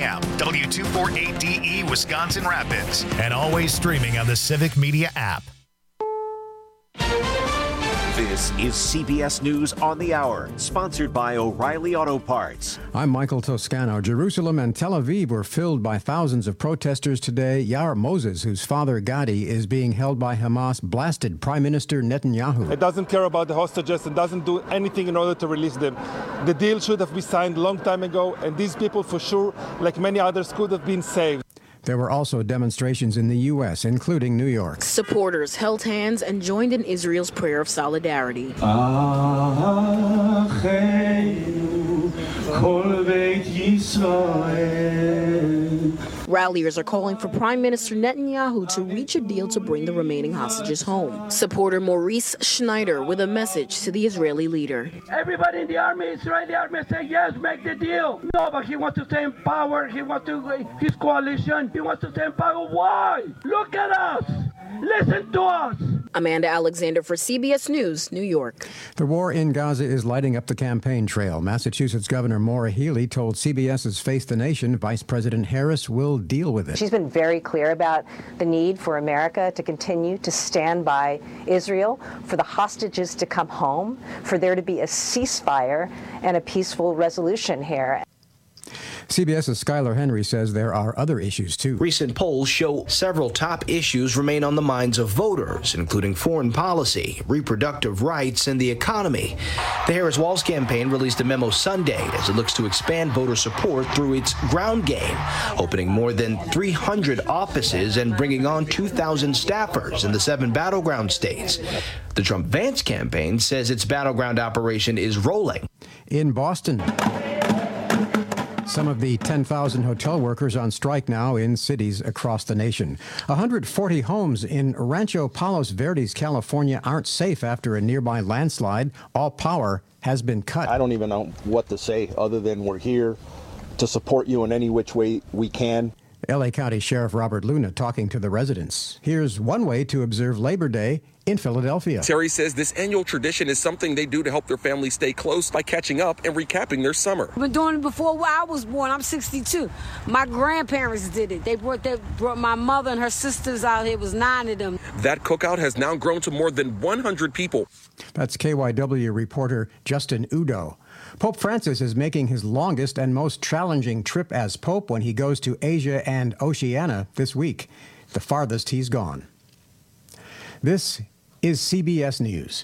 Camp, W248DE Wisconsin Rapids, and always streaming on the Civic Media app. This is CBS News on the Hour, sponsored by O'Reilly Auto Parts. I'm Michael Toscano. Jerusalem and Tel Aviv were filled by thousands of protesters today. Yair Moses, whose father Gadi is being held by Hamas, blasted Prime Minister Netanyahu. It doesn't care about the hostages and doesn't do anything in order to release them. The deal should have been signed a long time ago, and these people, for sure, like many others, could have been saved. There were also demonstrations in the U.S., including New York. Supporters held hands and joined in Israel's prayer of solidarity. Ralliers are calling for Prime Minister Netanyahu to reach a deal to bring the remaining hostages home. Supporter Maurice Schneider with a message to the Israeli leader. Everybody in the army, Israeli army, say yes, make the deal. No, but he wants to stay in power. He wants to, his coalition, he wants to stay in power. Why? Look at us. Listen to us. Amanda Alexander for CBS News, New York. The war in Gaza is lighting up the campaign trail. Massachusetts Governor Maura Healey told CBS's Face the Nation Vice President Harris will deal with it. She's been very clear about the need for America to continue to stand by Israel, for the hostages to come home, for there to be a ceasefire and a peaceful resolution here. CBS's Skylar Henry says there are other issues, too. Recent polls show several top issues remain on the minds of voters, including foreign policy, reproductive rights, and the economy. The Harris-Walz campaign released a memo Sunday as it looks to expand voter support through its ground game, opening more than 300 offices and bringing on 2,000 staffers in the 7 battleground states. The Trump-Vance campaign says its battleground operation is rolling. In Boston, some of the 10,000 hotel workers on strike now in cities across the nation. 140 homes in Rancho Palos Verdes, California aren't safe after a nearby landslide. All power has been cut. I don't even know what to say other than we're here to support you in any which way we can. L.A. County Sheriff Robert Luna talking to the residents. Here's one way to observe Labor Day in Philadelphia. Terry says this annual tradition is something they do to help their family stay close by catching up and recapping their summer. I've been doing it before I was born. I'm 62. My grandparents did it. They brought my mother and her sisters out here. It was 9 of them. That cookout has now grown to more than 100 people. That's KYW reporter Justin Udo. Pope Francis is making his longest and most challenging trip as Pope when he goes to Asia and Oceania this week, the farthest he's gone. This is CBS News.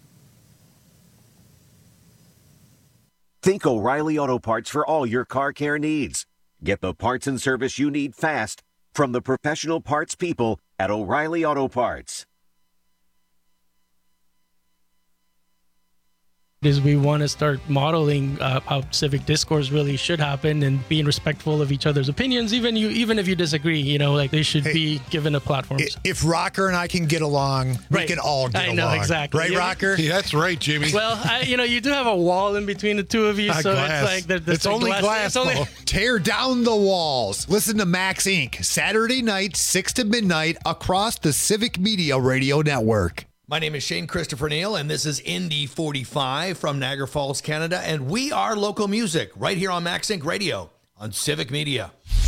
Think O'Reilly Auto Parts for all your car care needs. Get the parts and service you need fast from the professional parts people at O'Reilly Auto Parts. Is we want to start modeling how civic discourse really should happen and being respectful of each other's opinions, even if you disagree, like they should be given a platform. If Rocker and I can get along, we can all get along. I know, exactly. Right, Rocker? Yeah, that's right, Jimmy. Well, you do have a wall in between the two of you, so glass. it's like it's only glass. Tear down the walls. Listen to Max Inc. Saturday night, 6 to midnight across the Civic Media Radio Network. My name is Shane Christopher Neal, and this is Indy 45 from Niagara Falls, Canada, and we are local music right here on Max Inc. Radio on Civic Media.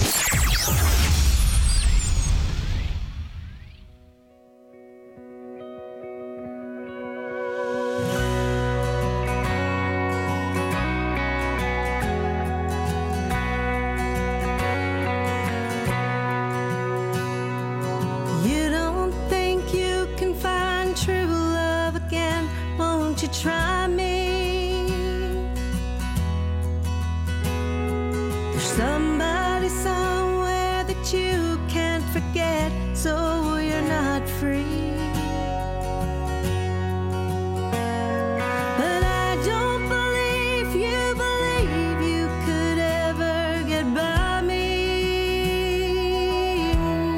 Try me. There's somebody somewhere that you can't forget, so you're not free. But I don't believe you could ever get by me.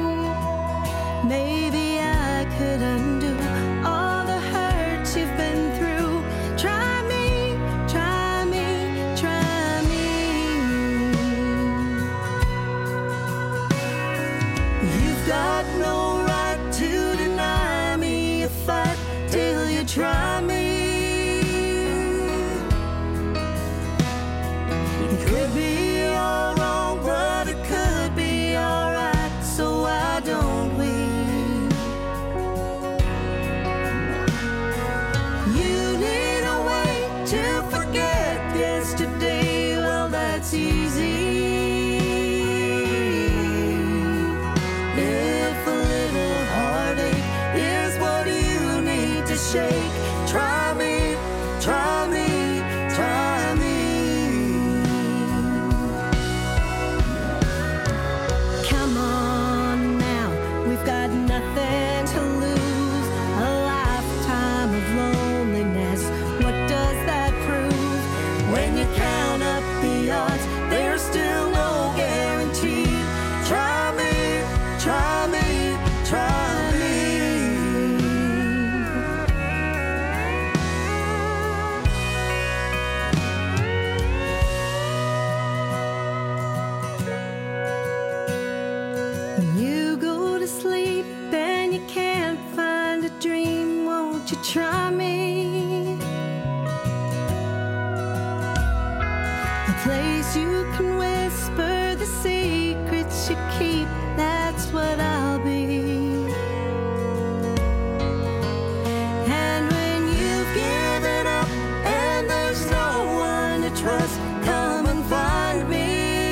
Maybe I could undo all the hurt you've been through. Try me, try me, try me. You've got no right to deny When you go to sleep and you can't find a dream, won't you try me? A place you can whisper the secrets you keep, that's what I'll be. And when you've given up and there's no one to trust, come and find me.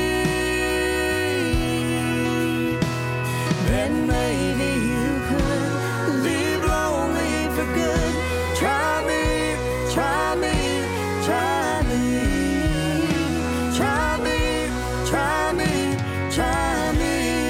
Then maybe you could leave lonely for good. Try me, try me, try me. Try me, try me, try me.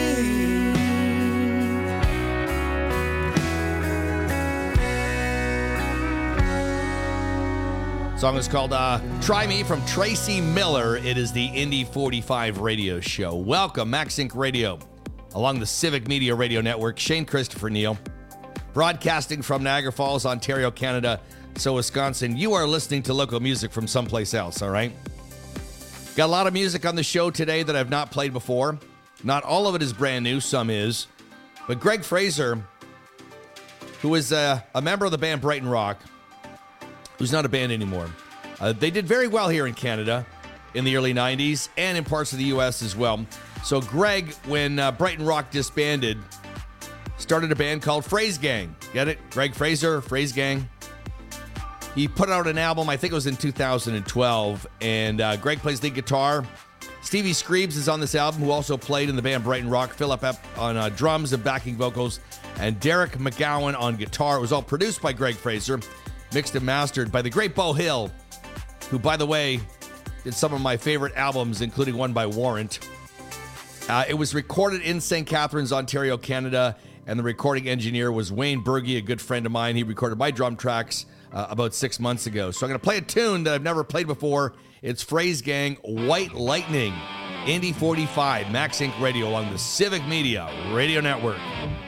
Song is called Try Me from Tracy Miller. It is the Indy 45 radio show. Welcome, Max Inc. Radio, along the Civic Media Radio Network. Shane Christopher Neal, broadcasting from Niagara Falls, Ontario, Canada. So, Wisconsin, you are listening to local music from someplace else, all right? Got a lot of music on the show today that I've not played before. Not all of it is brand new, some is. But Greg Fraser, who is a member of the band Brighton Rock, who's not a band anymore. They did very well here in Canada in the early 90s and in parts of the U.S. as well. So Greg, when Brighton Rock disbanded, started a band called Phrase Gang. Get it? Greg Fraser, Phrase Gang. He put out an album, I think it was in 2012, and Greg plays lead guitar. Stevie Screebs is on this album, who also played in the band Brighton Rock. Philip Epp on drums and backing vocals, and Derek McGowan on guitar. It was all produced by Greg Fraser, mixed and mastered by the great Beau Hill, who, by the way, did some of my favorite albums, including one by Warrant. It was recorded in St. Catharines, Ontario, Canada, and the recording engineer was Wayne Berge, a good friend of mine. He recorded my drum tracks about 6 months ago. So I'm going to play a tune that I've never played before. It's Phrase Gang, White Lightning, Indy 45, Max Inc. Radio along the Civic Media Radio Network.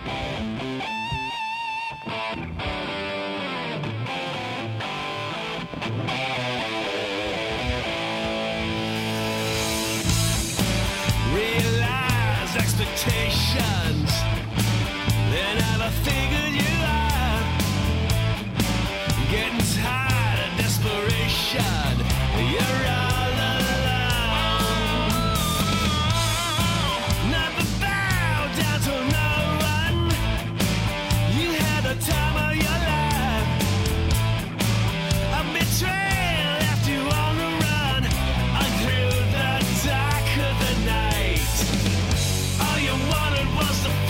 Realize expectations, they never figured you out. Getting tired of desperation, you're all alone. Never bow down to no one. You had the time of your life. A betrayal left you on the run, and through the dark of the night. All you wanted was the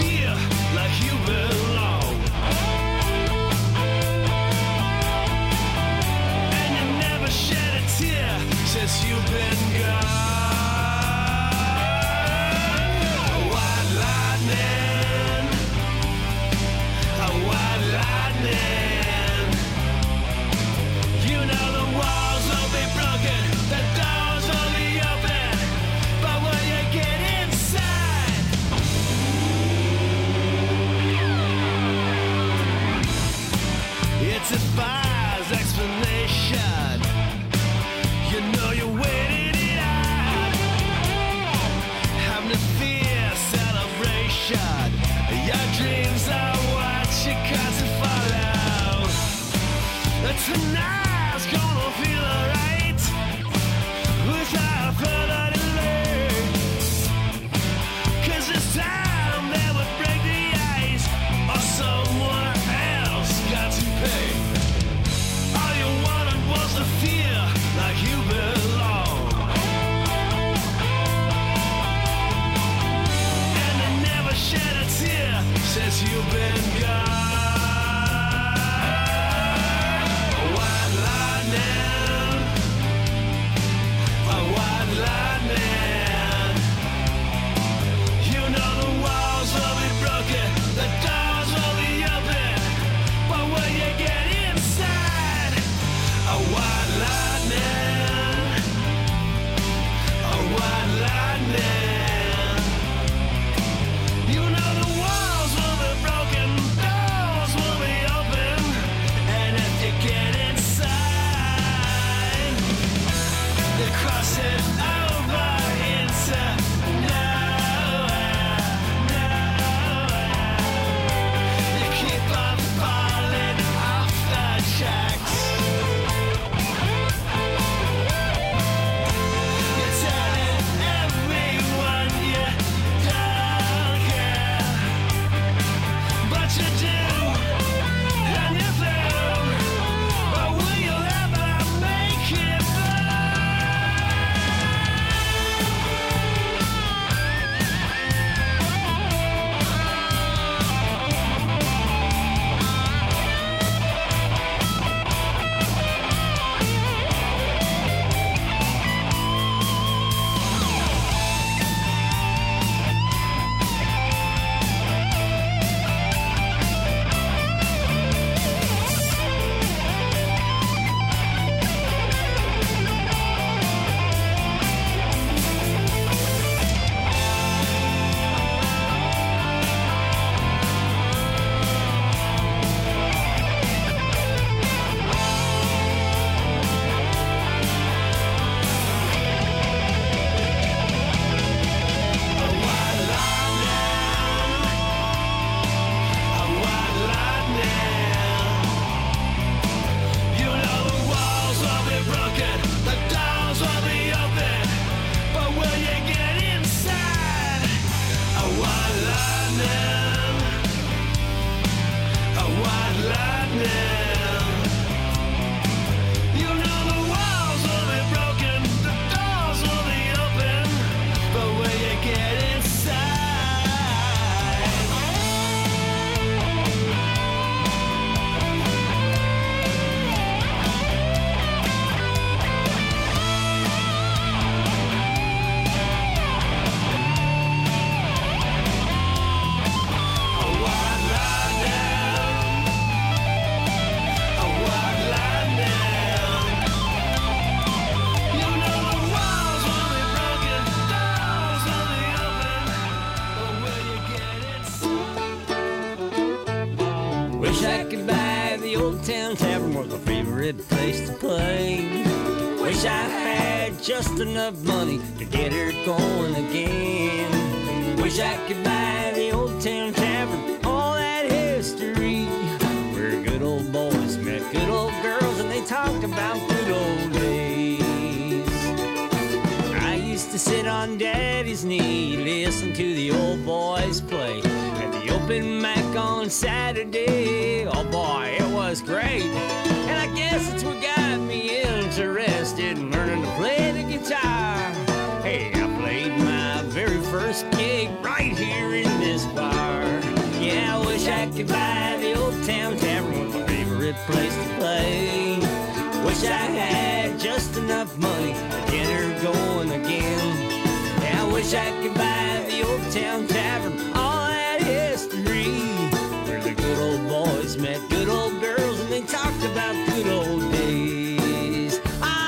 Old Town Tavern was my favorite place to play. Wish I had just enough money to get her going again. Wish I could buy the Old Town Tavern, all that history, where good old boys met good old girls and they talked about good old days. I used to sit on Daddy's knee, listen to the old boys play at the open mic on Saturday. Oh boy, it was great. And I guess it's what got me interested in learning to play the guitar. Hey, I played my very first gig right here in this bar. Yeah, I wish I could buy the Old Town Tavern, was my favorite place to play. Wish I had just enough money to get her going again. Yeah, I wish I could buy the Old Town Tavern, all that history, where the good old boys met good old girls and they talked about good old days.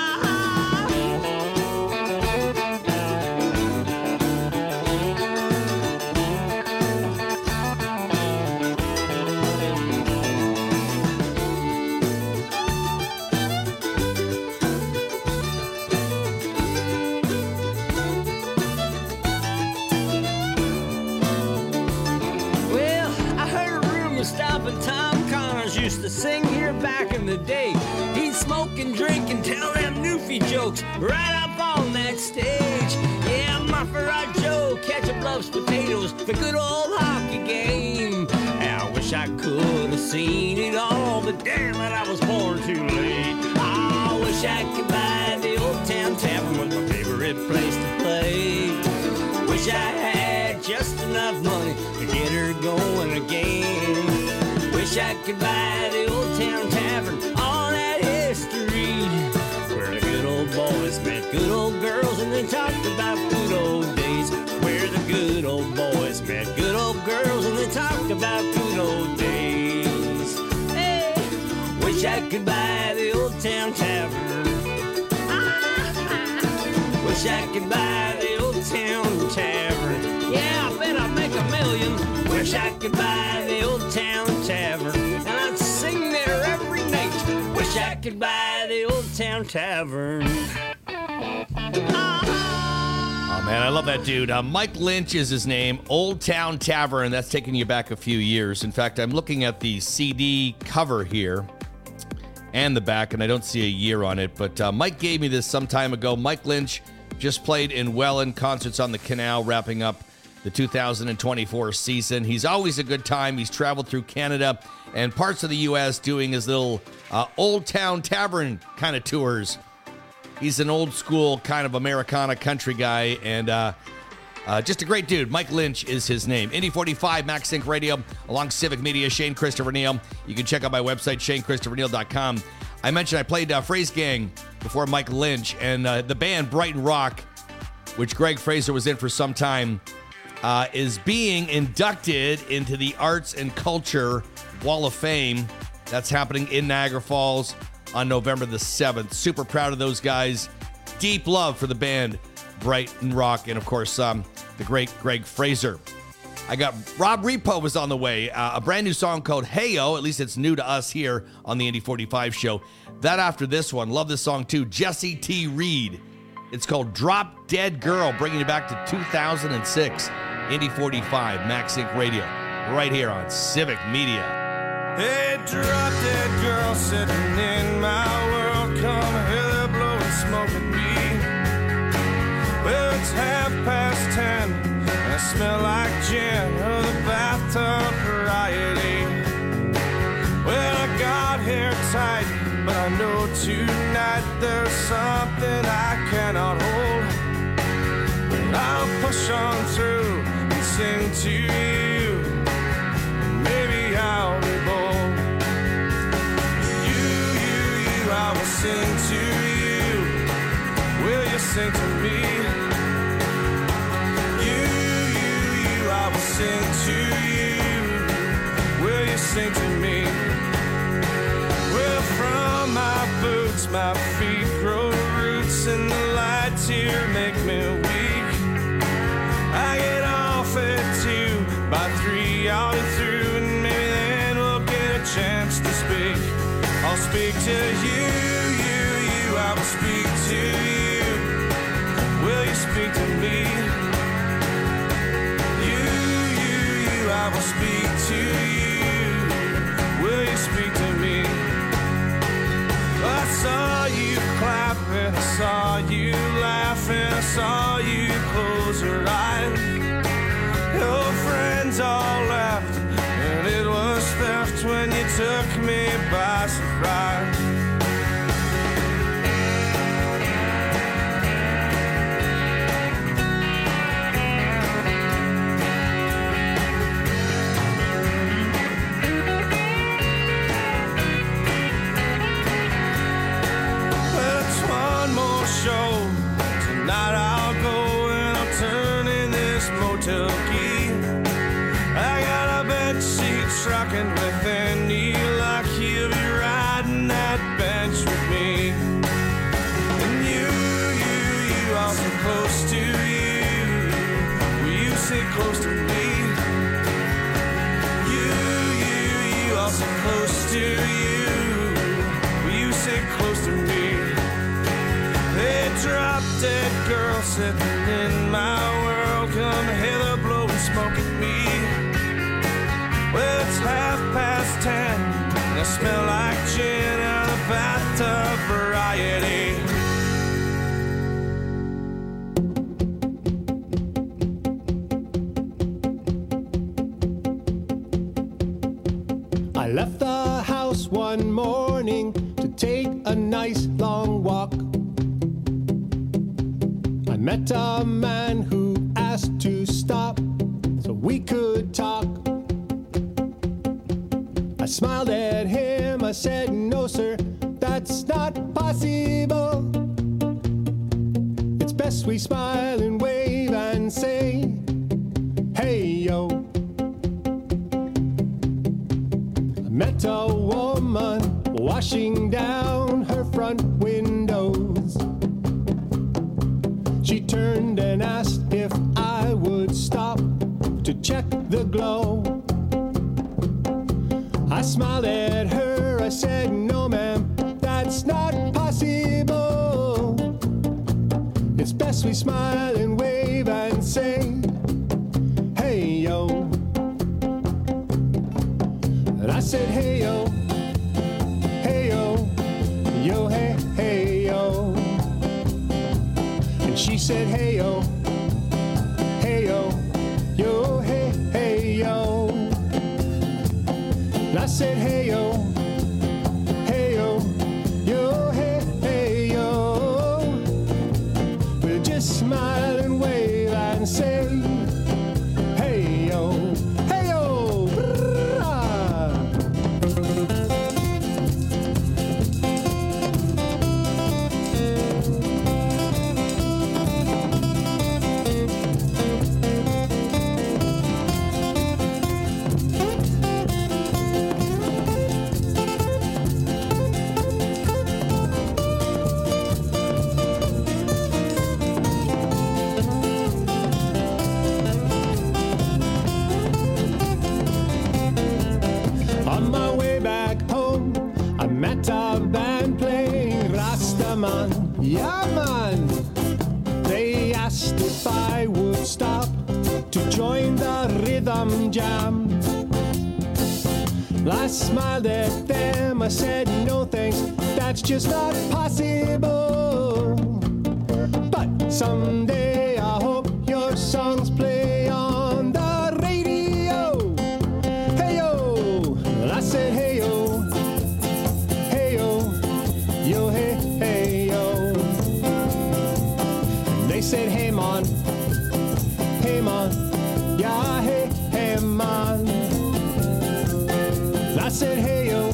Well, I heard a rumor stopping Tom Connors used to sing here back in the day. He'd smoke and drink and tell them Newfie jokes right up on that stage. Yeah, Muffin Joe, ketchup loves potatoes, the good old hockey game. I wish I could have seen it all, but damn it, I was born too late. I wish I could buy the Old Town Tavern, was my favorite place to play. Wish I had just enough money to get her going again. Wish I could buy the Old Town Tavern, all that history, where the good old boys met good old girls and they talked about good old days. Where the good old boys met good old girls and they talked about good old days. Hey, wish I could buy the Old Town Tavern. Wish I could buy the Old Town Tavern. Yeah, I bet I'd make $1 million. Wish I could buy the Old Town Tavern, and I'd sing there every night. Wish I could buy the Old Town Tavern. Oh, man, I love that dude. Mike Lynch is his name. Old Town Tavern. That's taking you back a few years. In fact, I'm looking at the CD cover here and the back, and I don't see a year on it. But Mike gave me this some time ago. Mike Lynch just played in Welland, concerts on the Canal, wrapping up the 2024 season. He's always a good time. He's traveled through Canada and parts of the U.S. doing his little Old Town Tavern kind of tours. He's an old school kind of Americana country guy, and just a great dude. Mike Lynch is his name. Indy 45, Max Inc. Radio, along Civic Media, Shane Christopher Neal. You can check out my website, ShaneChristopherNeal.com. I mentioned I played Phrase Gang before Mike Lynch, and the band Brighton Rock, which Greg Fraser was in for some time, is being inducted into the Arts and Culture Wall of Fame. That's happening in Niagara Falls on November the 7th. Super proud of those guys. Deep love for the band Brighton Rock, and of course, the great Greg Fraser. I got Rob Repo was on the way. A brand new song called Heyo. At least it's new to us here on the Indy 45 show. That after this one. Love this song too. Jesse T. Reed. It's called Drop Dead Girl, bringing you back to 2006. Indy 45, Max Inc. Radio, right here on Civic Media. Hey, drop dead girl sitting in my world. Come here, blowing smoke at me. Well, it's 10:30, and I smell like gin or the bathtub variety. Well, I got hair tight, but I know tonight there's something I cannot hold. But I'll push on through and sing to you. Maybe I'll be bold. You, I will sing to you. Will you sing to me? You, I will sing to you. Will you sing to me? Well, from my boots, my feet grow roots, and the lights here make me weak. I get off at 2, by 3 I'll be through, and maybe then we'll get a chance to speak. I'll speak to you, I will speak to you. Will you speak to me? You, I will speak to you. Will you speak to me? I saw you clapping, I saw you laughing, I saw you close your eyes. Your friends all left, and it was theft when you took me by surprise. Tonight I'll go and I'll turn in this motel key. I got a bed sheet trucking within you, like you'll be riding that bench with me. And you, I'm so close to you. Will you sit close to me? You, I'm so close to you. Will you sit close to me? They drop dead girl sitting in my world. Come hither, blow and smoke at me. Well, it's 10:30 and I smell like gin out of bathtub variety. I left the house one morning to take a nice long walk. I met a man who asked to stop so we could talk. I smiled at him, I said, no sir, that's not possible. It's best we smile and wave and say, hey yo. I met a woman washing down her front windows. She turned and asked if I would stop to check the glow. I smiled at her, I said, no ma'am, that's not possible. It's best we smile and wave and say, hey yo. And I said, hey yo, hey yo, yo, hey, hey yo. And she said, hey yo, hey yo, yo, hey, hey yo. And I said, hey yo, hey yo, yo, hey, hey yo. We'll just smile and wave and say, hey yo, hey yo. On my way back home, I met a band playing Rastaman. Yeah, man. They asked if I would stop to join the rhythm jam. I smiled at them, I said, no thanks, that's just not possible. But someday I hope your songs play on the radio. Hey yo, I said, hey yo, hey yo, yo, hey, hey yo. They said, hey man, yeah, hey, hey man. I said, hey yo,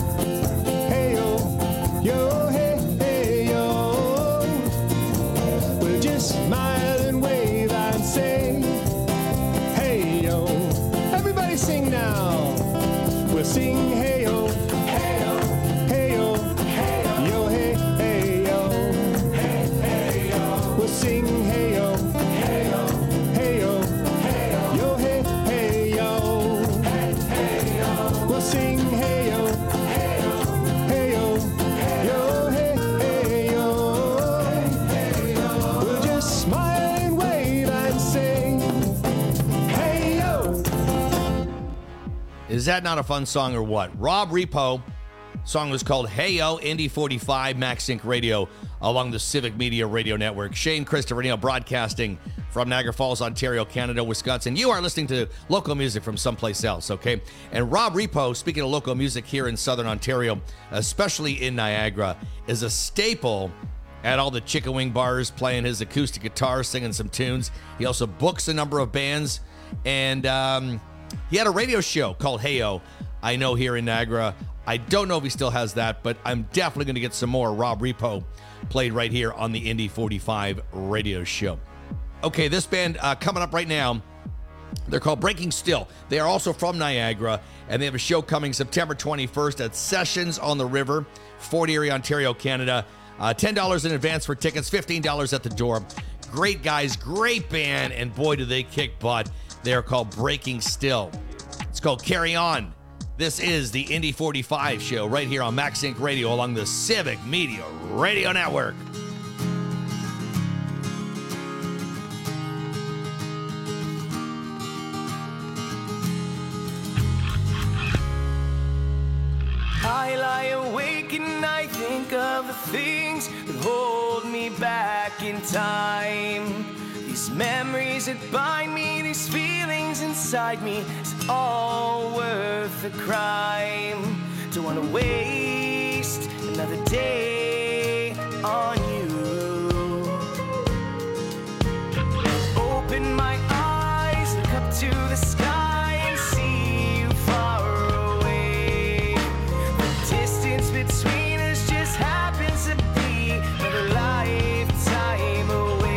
yo, hey, hey yo. We'll just smile and wave and say, hey yo. Everybody sing now. We'll sing, hey yo, hey yo, hey yo, hey yo, yo, hey, hey yo, hey, hey yo. We'll sing, hey yo, hey yo, hey yo, hey yo, yo, hey, hey yo, hey, hey yo. We'll sing, hey yo. Is that not a fun song or what? Rob Repo. Song was called Hey Yo, Indy 45, Max Sync Radio, along the Civic Media Radio Network. Shane Christopher Neal broadcasting from Niagara Falls, Ontario, Canada, Wisconsin. You are listening to local music from someplace else, okay? And Rob Repo, speaking of local music here in Southern Ontario, especially in Niagara, is a staple at all the chicken wing bars, playing his acoustic guitar, singing some tunes. He also books a number of bands, and he had a radio show called Hey Yo, I know, here in Niagara. I don't know if he still has that, but I'm definitely going to get some more Rob Repo played right here on the Indy 45 radio show. Okay, this band coming up right now, they're called Breaking Still. They are also from Niagara, and they have a show coming September 21st at Sessions on the River, Fort Erie, Ontario, Canada. $10 in advance for tickets, $15 at the door. Great guys, great band, and boy, do they kick butt. They're called Breaking Still. It's called Carry On. This is the Indy 45 show right here on Max Sync Radio along the Civic Media Radio Network. I lie awake and I think of the things that hold me back in time. These memories that bind me, these feelings inside me, is it all worth the crime? Don't wanna waste another day on you. Open my eyes, look up to the sky and see you far away. The distance between us just happens to be another lifetime away.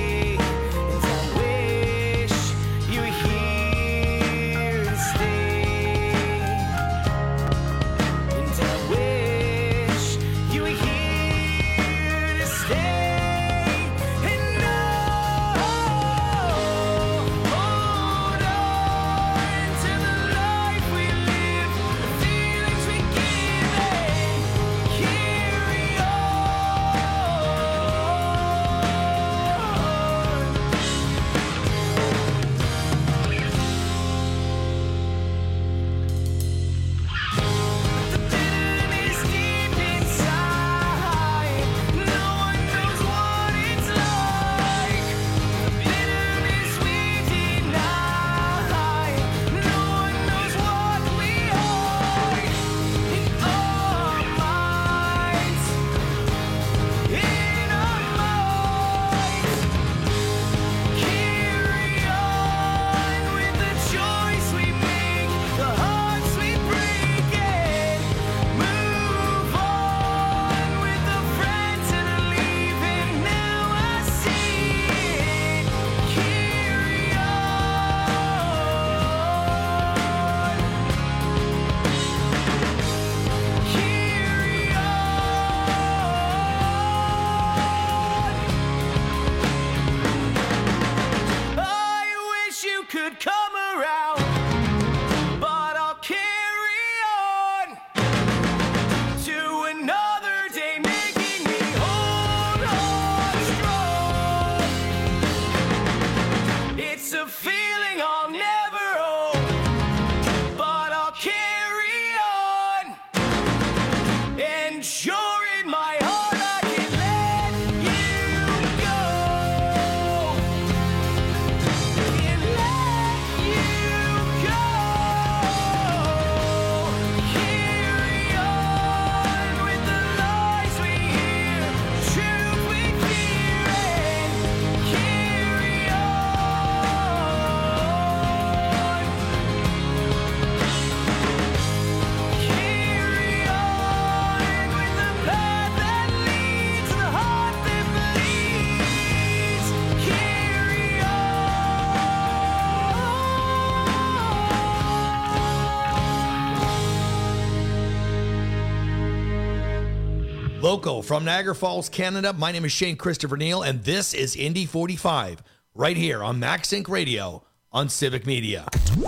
Local from Niagara Falls, Canada, my name is Shane Christopher Neal, and this is Indy 45, right here on Max Sync Radio on Civic Media.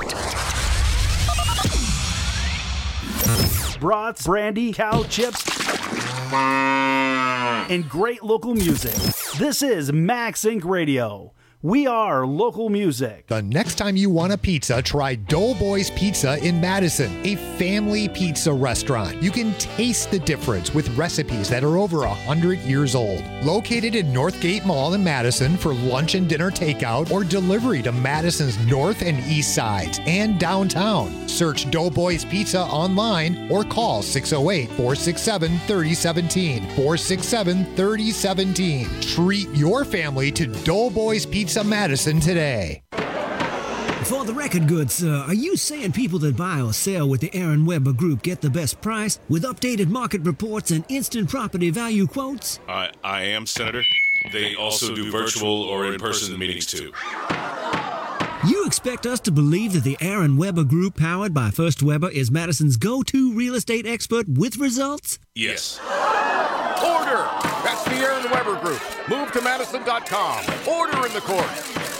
Brats, brandy, cow chips, and great local music. This is Max Sync Radio. We are local music. The next time you want a pizza, try Doughboys Pizza in Madison, a family pizza restaurant. You can taste the difference with recipes that are over 100 years old. Located in Northgate Mall in Madison for lunch and dinner takeout or delivery to Madison's north and east sides and downtown. Search Doughboys Pizza online or call 608-467-3017. 467-3017. Treat your family to Doughboys Pizza Madison today. For the record good, sir, are you saying people that buy or sell with the Aaron Weber Group get the best price with updated market reports and instant property value quotes? I am, Senator. They also do virtual or in-person meetings, too. You expect us to believe that the Aaron Weber Group, powered by First Weber, is Madison's go-to real estate expert with results? Yes. Order! That's the Aaron Weber Group. Move to Madison.com. Order in the court.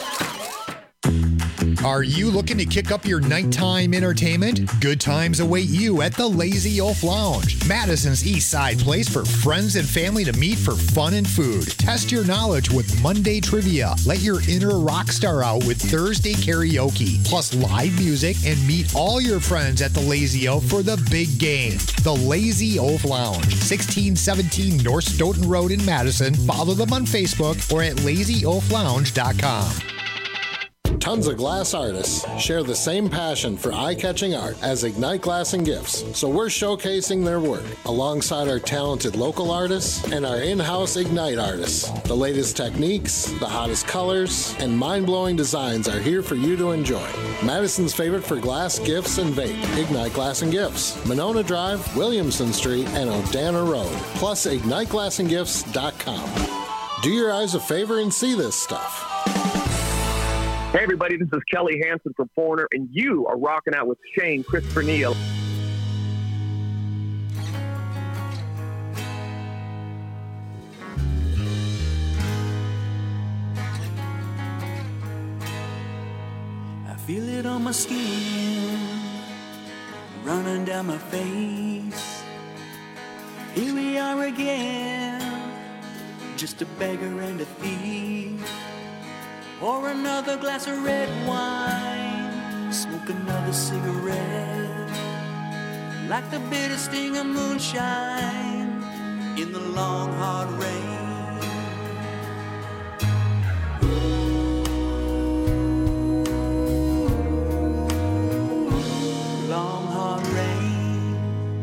Are you looking to kick up your nighttime entertainment? Good times await you at the Lazy Oaf Lounge, Madison's East Side place for friends and family to meet for fun and food. Test your knowledge with Monday trivia. Let your inner rock star out with Thursday karaoke, plus live music, and meet all your friends at the Lazy Oaf for the big game. The Lazy Oaf Lounge, 1617 North Stoughton Road in Madison. Follow them on Facebook or at lazyoaflounge.com. Tons of glass artists share the same passion for eye-catching art as Ignite Glass and Gifts, so we're showcasing their work alongside our talented local artists and our in-house Ignite artists. The latest techniques, the hottest colors, and mind-blowing designs are here for you to enjoy. Madison's favorite for glass, gifts, and vape, Ignite Glass and Gifts, Monona Drive, Williamson Street, and O'Dana Road, plus IgniteGlassandGifts.com. Do your eyes a favor and see this stuff. Hey everybody, this is Kelly Hansen from Foreigner, and you are rocking out with Shane Christopher Neal. I feel it on my skin, running down my face. Here we are again, just a beggar and a thief. Pour another glass of red wine, smoke another cigarette, like the bitter sting of moonshine in the long hard rain. Long hard rain.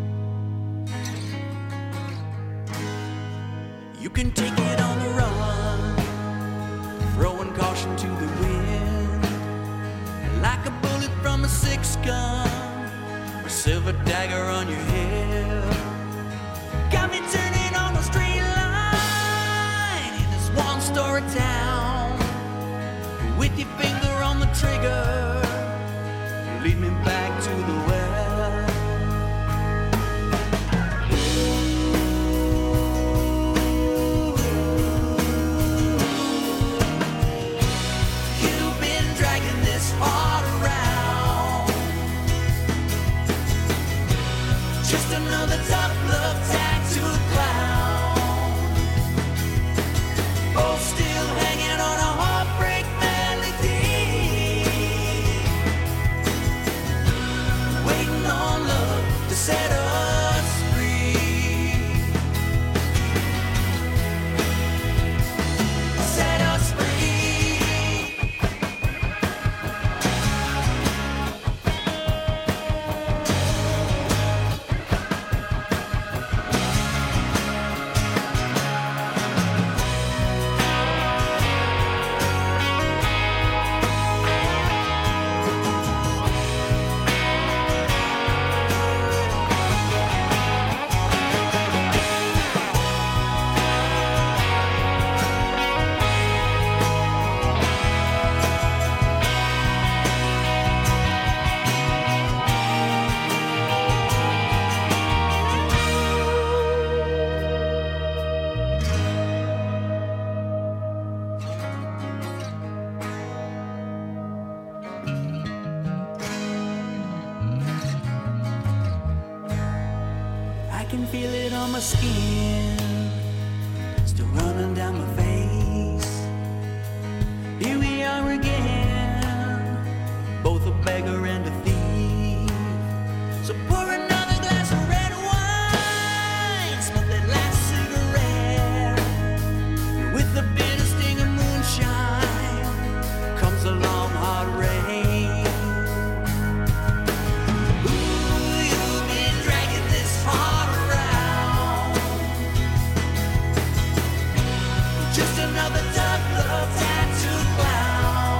You can take it on the run, throwing caution to the wind, like a bullet from a six gun, or silver dagger on your head. Got me turning on a straight line in this one-story town, with your finger on the trigger, lead me back to the well. Just another tough love tattooed clown, both still hanging on a heartbreak melody, waiting on love to set us free. Set us free. I can feel it on my skin, still running down my face. Here we beggar and a thief. So pour another glass of red wine, smoke that last cigarette. With the bitter sting of moonshine comes a long hard rain. Ooh, you've been dragging this heart around. Just another tough love tattooed clown.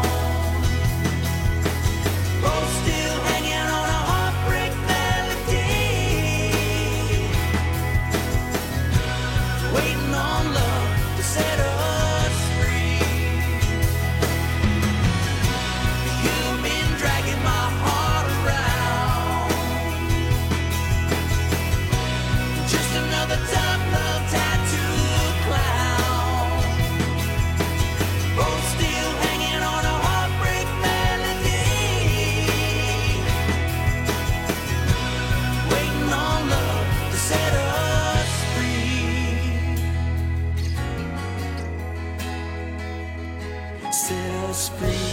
Both still hanging on a heartbreak melody, waiting on love to set us free. You've been dragging my heart around. Just another tough love tattooed clown. Both still hanging on a heartbreak melody, waiting on love to set us free. Set us free.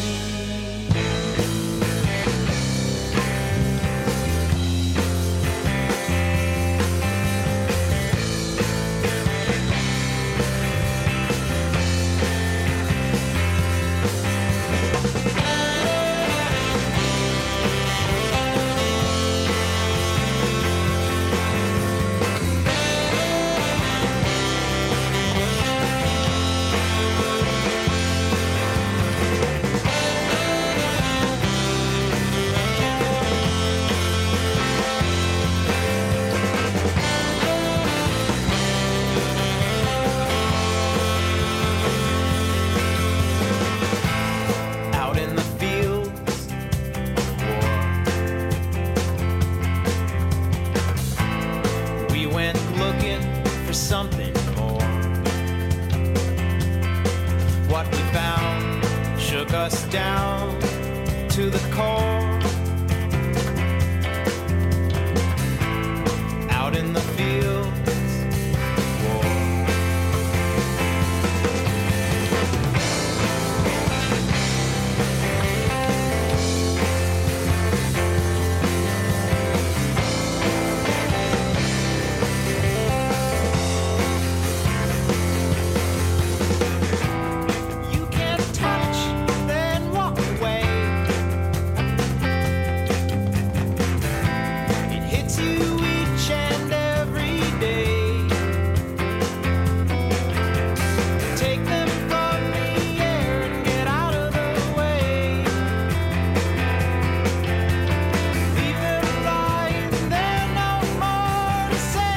Out in the fields of war, we went looking for something more. What we found shook us down to the core. Out in the fields of war. You can't touch, then walk away. It hits you each and every day. Take them from the air and get out of the way. Leave them lying there, no more to say.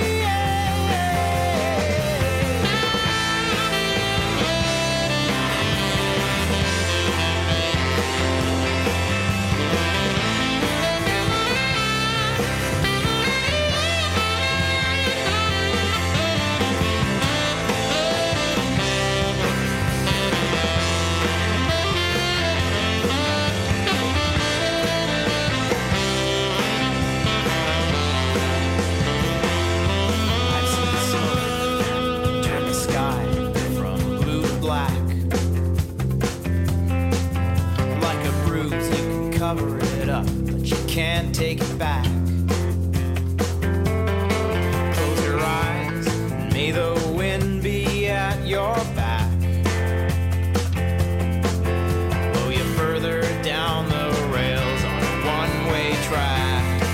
I've seen smoke turn the sky from blue to black. Like a bruise, you can cover it up, but you can't take it back. Close your eyes, and may the wind be at your back. Blow you further down the rails on a one-way track.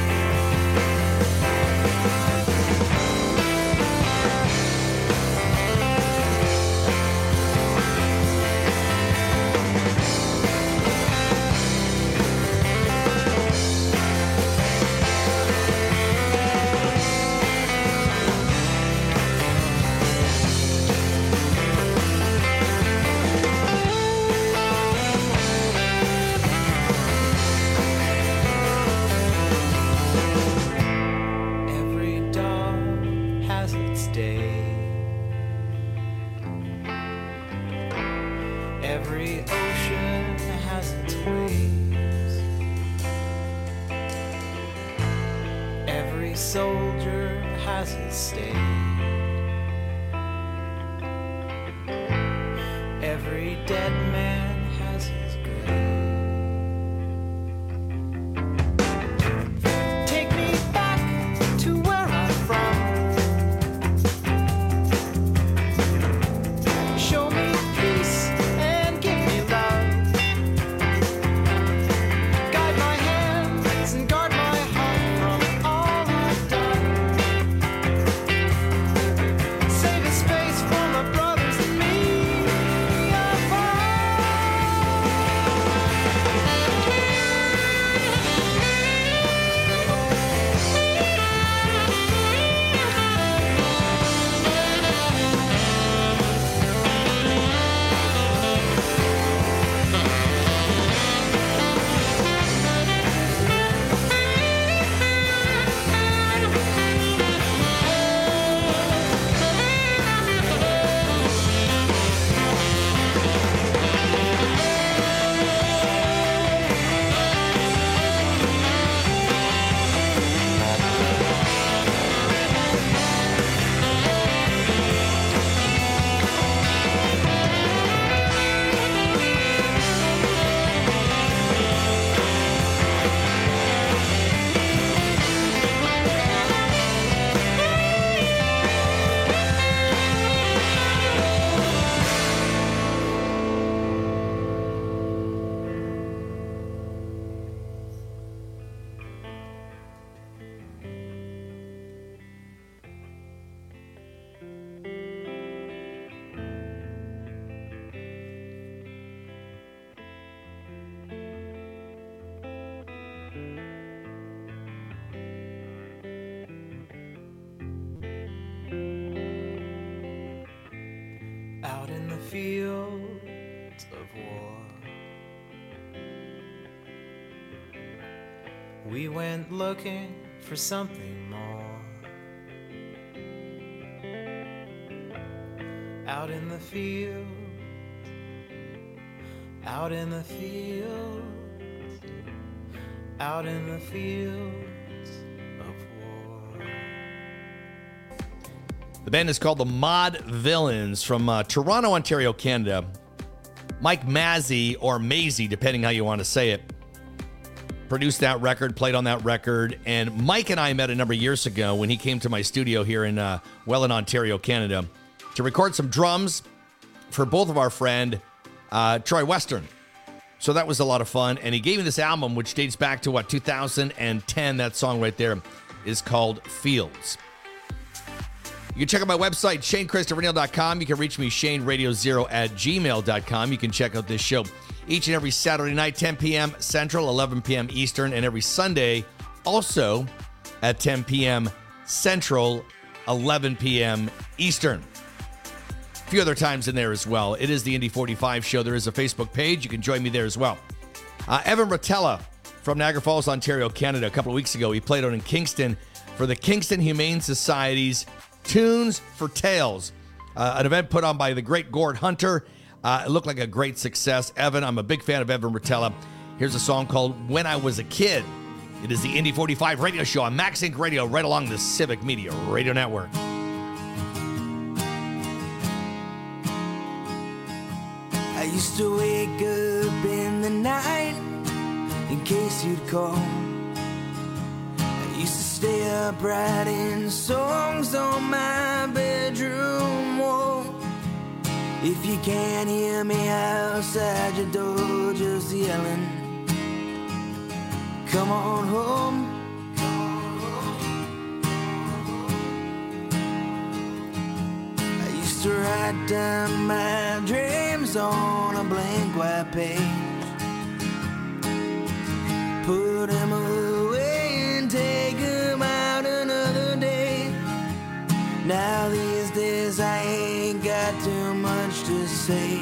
Every dawn has its day. Every ocean has its waves. Every soldier has his stay. Every dead man has his grave. war. We went looking for something more. Out in the field, out in the field, out in the fields of war. The band is called the Mod Villains from Toronto, Ontario, Canada. Mike Mazzy, or Maisie, depending how you want to say it, produced that record, played on that record. And Mike and I met a number of years ago when he came to my studio here in Welland, Ontario, Canada, to record some drums for both of our friend Troy Western. So that was a lot of fun. And he gave me this album, which dates back to, 2010. That song right there is called Fields. You can check out my website, ShaneChristopherNeil.com. You can reach me, ShaneRadio0@gmail.com. You can check out this show each and every Saturday night, 10 p.m. Central, 11 p.m. Eastern, and every Sunday also at 10 p.m. Central, 11 p.m. Eastern. A few other times in there as well. It is the Indy 45 show. There is a Facebook page. You can join me there as well. Evan Rotella from Niagara Falls, Ontario, Canada. A couple of weeks ago, he played out in Kingston for the Kingston Humane Society's Tunes for Tales, an event put on by the great Gord Hunter. It looked like a great success. Evan, I'm a big fan of Evan Rotella. Here's a song called When I Was a Kid. It is the Indy 45 radio show on Max Inc. Radio, right along the Civic Media Radio Network. I used to wake up in the night in case you'd call. I used to stay up writing songs on my bedroom wall. If you can't hear me outside your door, just yelling, come on home. I used to write down my dreams on a blank white page, put them away and take them out another day. Now these days I ain't got too much to say.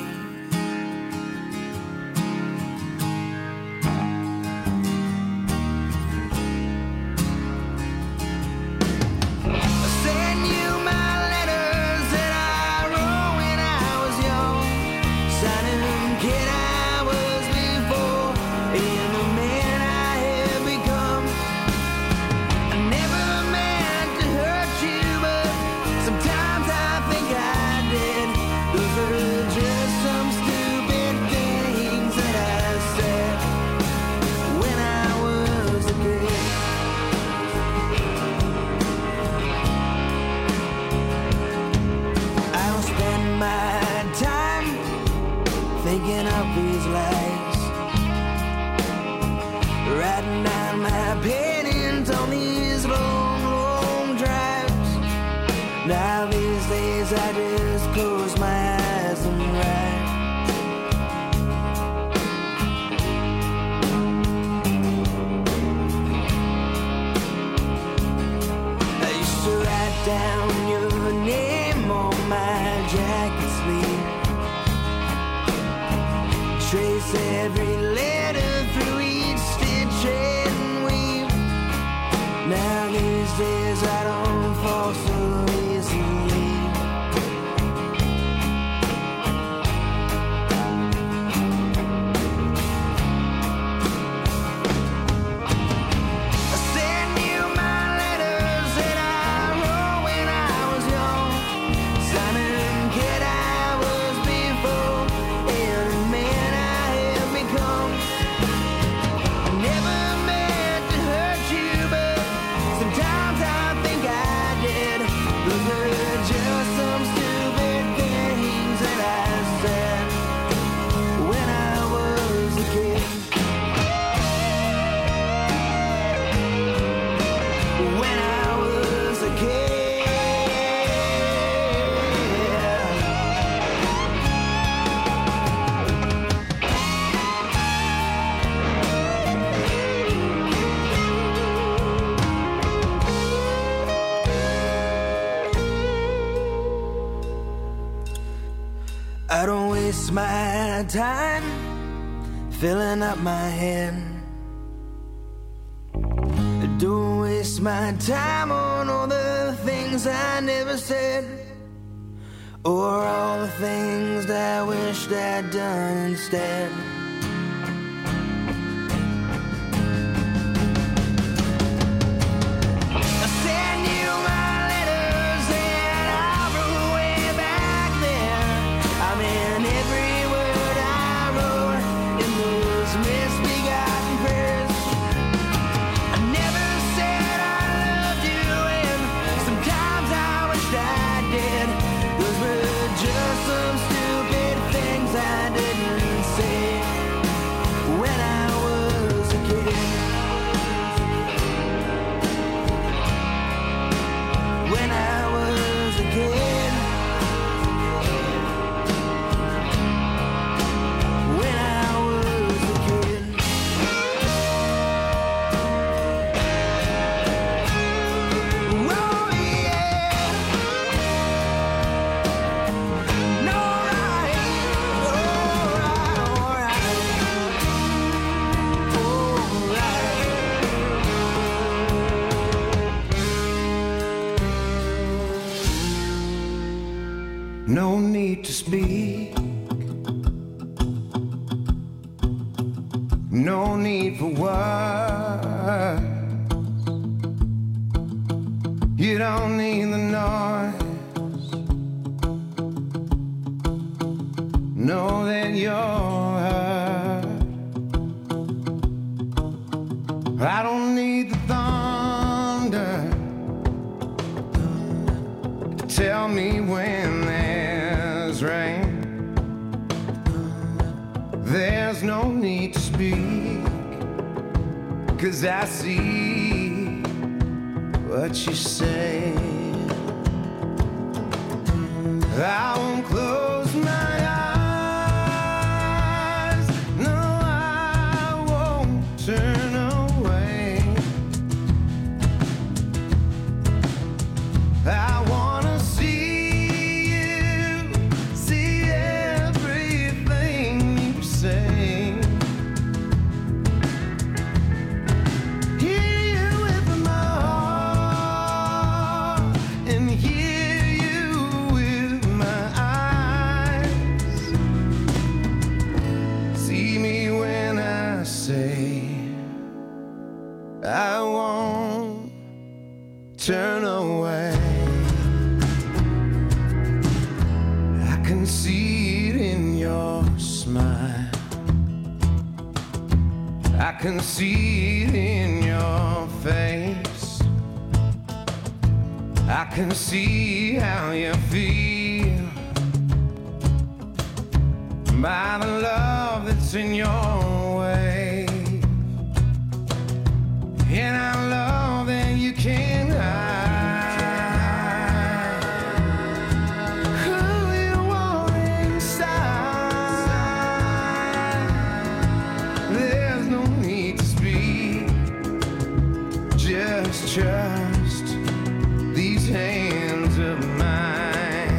Thinking of these lies, writing down my opinions on these long, long drives. Now these days I just close my eyes and write. I used to write down your name on my jacket sleeve, trace every letter through each stitch and weave. Now these days I don't fall so easily. I send you my letters that I wrote when I was young, son and kid I was before, every man I have become. waste my time filling up my head. Don't waste my time on all the things I never said, or all the things that I wished I'd done instead. I send you my letters and I wrote way back there. I mean every word I wrote in those misbegotten prayers. I never said I loved you, and sometimes I wished I did. Those were just some stupid things I didn't say when I was a kid. When I was a kid. When I was a kid. Oh yeah. No right. No need to speak. No need for words. You don't need the noise. Know that you're hurt. I don't need the thunder to tell me when there's rain. There's no need to speak, 'cause I see what you say. I won't close my eyes. No, I won't turn away. I wanna see you, see everything you say. Hear you with my heart and hear you with my eyes. See me when I say I won't turn away. I can see it in your smile. I can see it in your face. I can see how you feel by the love that's in your way. And I love that you can't hide who you are inside. There's no need to speak, just trust these hands of mine.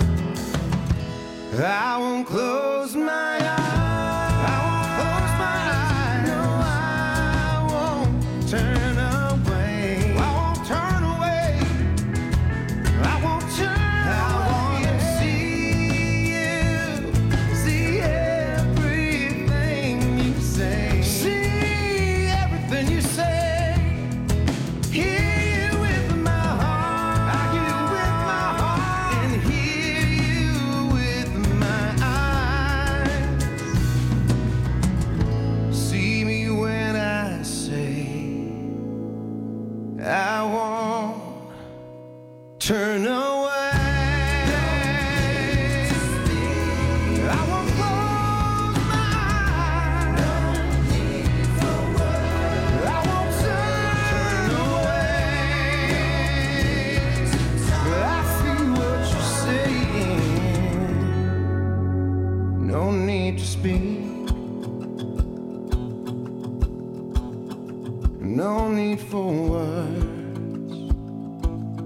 I won't close my eyes. I won't close my eyes. No, I won't turn away. I won't turn away. I won't turn away. I wanna see you, see everything you say. See everything you say. Hear you with my heart. I hear you with my heart and hear you with my eyes. See me when I say I won't turn away. I won't close my eyes. I won't turn away. I see what you're saying. No need to speak. No need for words.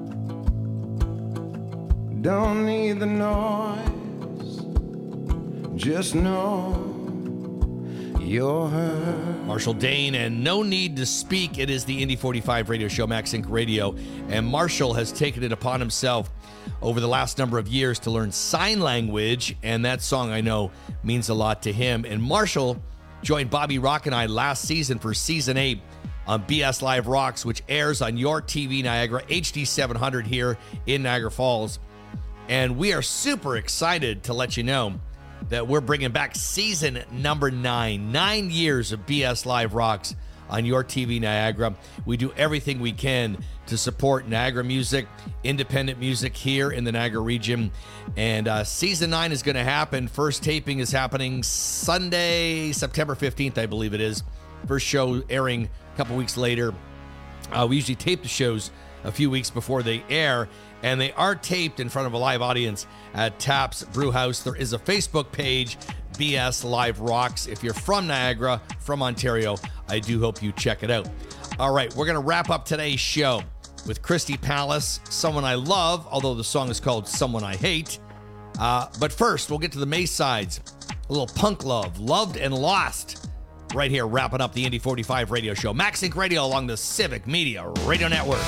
Don't need the noise. just know you're hurt. Marshall Dane and No Need to Speak. It is the Indy 45 radio show, Max Inc. Radio. And Marshall has taken it upon himself over the last number of years to learn sign language. And that song, I know, means a lot to him. And Marshall joined Bobby Rock and I last season for season 8 on BS Live Rocks, which airs on your TV Niagara, HD 700 here in Niagara Falls. And we are super excited to let you know that we're bringing back season number 9. 9 years of BS Live Rocks on your TV Niagara. We do everything we can to support Niagara music, independent music here in the Niagara region. And season 9 is going to happen. First taping is happening Sunday, September 15th, I believe it is. First show airing a couple weeks later. We usually tape the shows a few weeks before they air, and they are taped in front of a live audience at Taps Brewhouse. There is a Facebook page, BS Live Rocks. If you're from Niagara, from Ontario, I do hope you check it out. All right, we're going to wrap up today's show with Christy Palace, Someone I Love, although the song is called Someone I Hate. But first, we'll get to the Maysides. A little punk love, Loved and Lost, right here, wrapping up the Indy 45 radio show. Max Inc. Radio along the Civic Media Radio Network.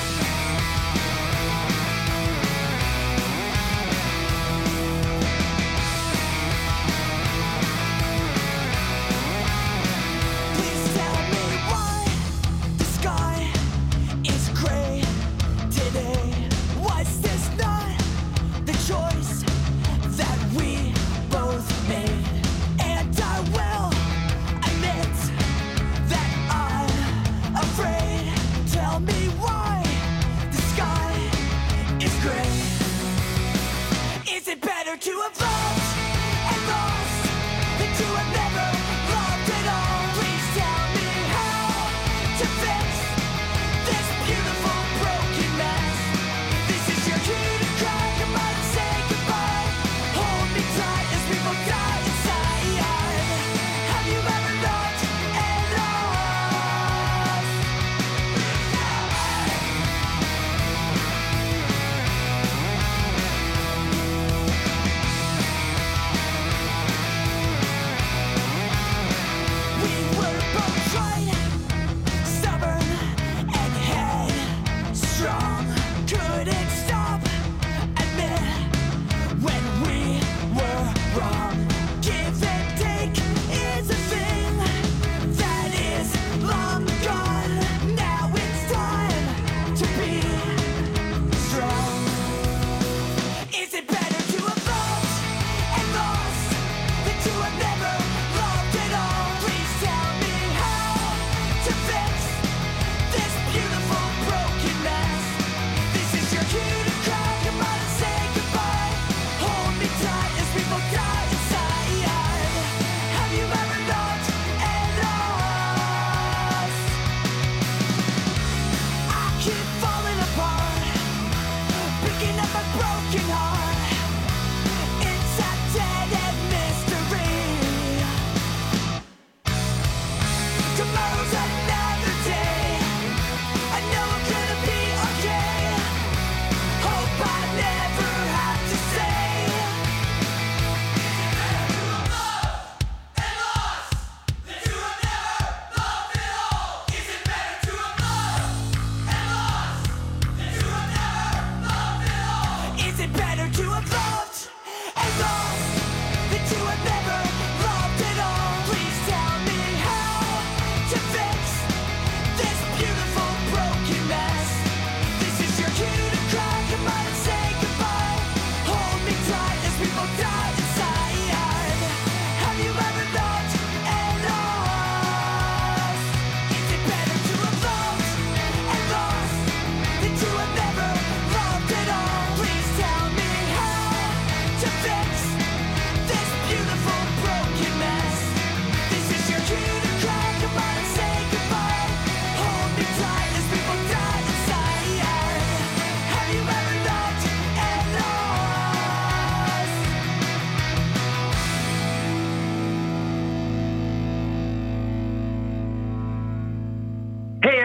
Tell me why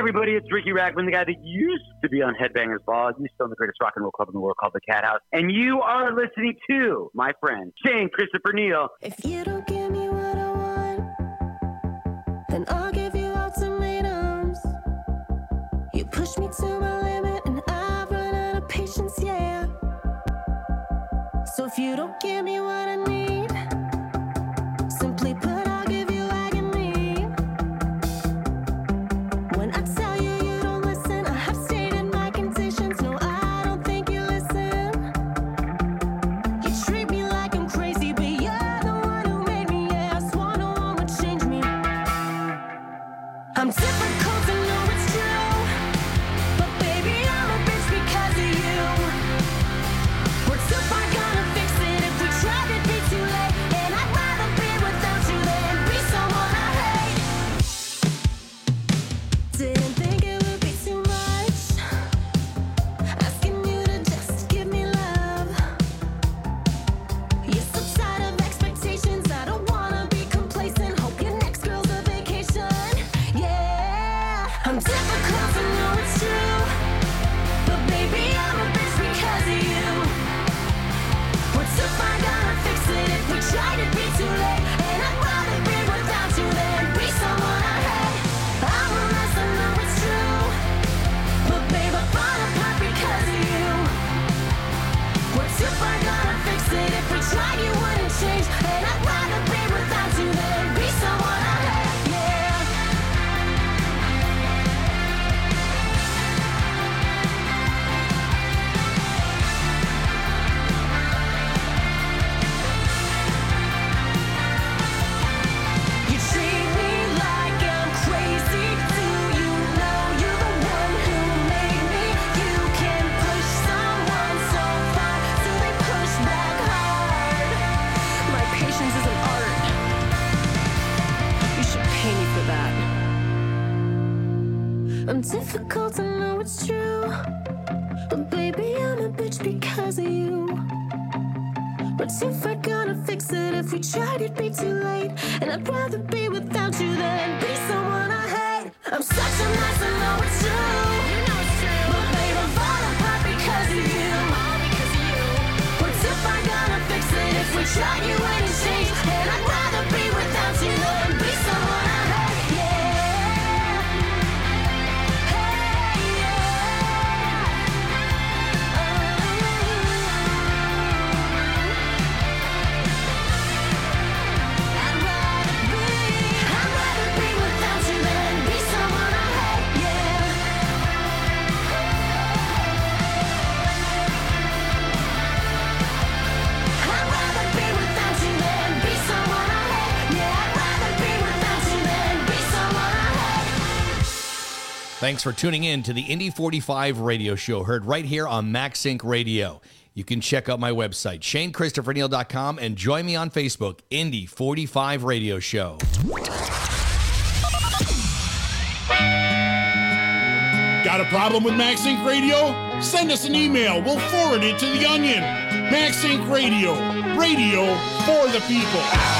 everybody, it's Ricky Rackman, the guy that used to be on Headbangers Ball. You still in the greatest rock and roll club in the world called the Cat House. And you are listening to my friend, Shane Christopher Neal. If you don't give me what I want, then I'll give you ultimatums. You push me to my limit and I've run out of patience, yeah. So if you don't give me what I need, simply put, I'll give you agony. When I tell you you don't listen, I have stated my conditions. No, I don't think you listen. You treat me like I'm crazy, but you're the one who made me. Yeah, I swore no one would change me. I'm difficult to know it's true, but baby, I'm a bitch because of you. We're too far gonna fix it. If we tried, it'd be too late. And I'd rather be without you than be someone I hate. Didn't think it would be too much, asking you to just give me love. You're so tired of expectations. I don't wanna be complacent. Hope your next girl's a vacation. Yeah, I'm difficult to know it's true, but baby, I'm a bitch because of you. We're too far gonna fix it. If we tried, it'd be too late. And I'd rather be without you than be someone I hate. I'm a mess, I know it's true, but babe, I fall apart because of you. We're too far gonna fix it. If we tried, you wouldn't change. And I'd rather be without you than be someone I hate. Yeah. You treat me like I'm crazy. Do you know you're the one who made me? You can push someone so far, so they push back hard. My patience is an art. You should pay me for that. I'm difficult to know it's true, but baby, I'm a bitch because of you. We're too far gonna fix it. If we tried, it'd be too late. And I'd rather be without you than be someone I hate. I'm such a mess, I know it's true. You know it's true. But babe, I'm falling apart because of you. All because of you. We're too far gonna fix it. If we tried, you wouldn't change. And I'd rather be without you than be someone I hate. Yeah. Hey, I'd rather be without you than be someone I hate. Yeah. I'd rather be without you than be someone I hate. Yeah, I'd rather be without you than be someone I hate. Thanks for tuning in to the Indy 45 radio show, heard right here on MaxSync Radio. You can check out my website, ShaneChristopherNeal.com, and join me on Facebook, Indy 45 Radio Show. Got a problem with MaxSync Radio? Send us an email. We'll forward it to The Onion. MaxSync Radio. Radio for the people.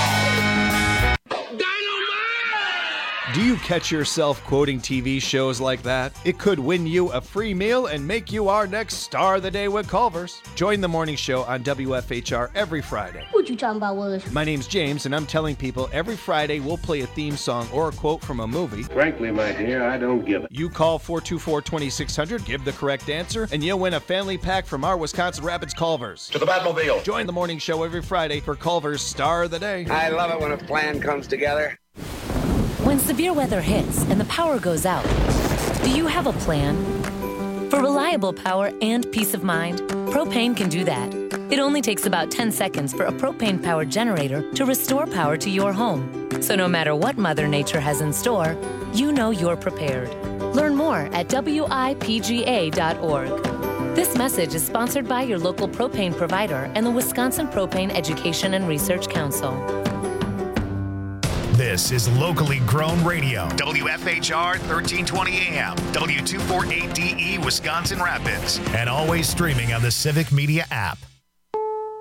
Do you catch yourself quoting TV shows like that? It could win you a free meal and make you our next Star of the Day with Culver's. Join the morning show on WFHR every Friday. What you talking about, Willis? My name's James, and I'm telling people every Friday we'll play a theme song or a quote from a movie. Frankly, my dear, I don't give it. You call 424-2600, give the correct answer, and you'll win a family pack from our Wisconsin Rapids Culver's. To the Batmobile. Join the morning show every Friday for Culver's Star of the Day. I love it when a plan comes together. When severe weather hits and the power goes out, do you have a plan? For reliable power and peace of mind, Propane can do that. It only takes about 10 seconds for a propane-powered generator to restore power to your home. So no matter what Mother Nature has in store, you know you're prepared. Learn more at WIPGA.org. This message is sponsored by your local propane provider and the Wisconsin Propane Education and Research Council. This is locally grown radio. WFHR 1320 AM, W248DE Wisconsin Rapids, and always streaming on the Civic Media app.